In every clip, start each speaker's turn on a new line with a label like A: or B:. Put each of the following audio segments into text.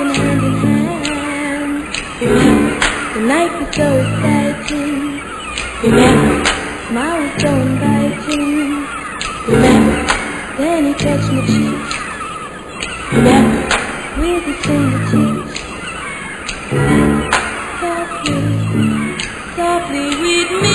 A: walking hand in hand. Remember, the night was so exciting. Remember, smile was so inviting. Remember, then he touched my cheek. Remember, with his fingertips. Softly, softly with me.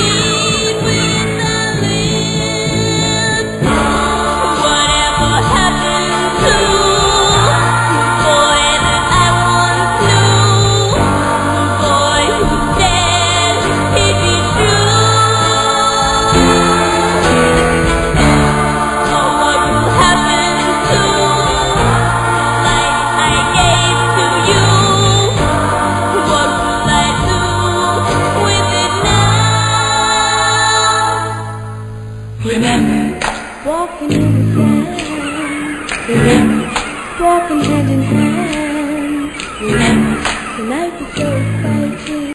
A: Remember, walking in the sand. Remember, walking hand in hand. Remember, the night was so exciting.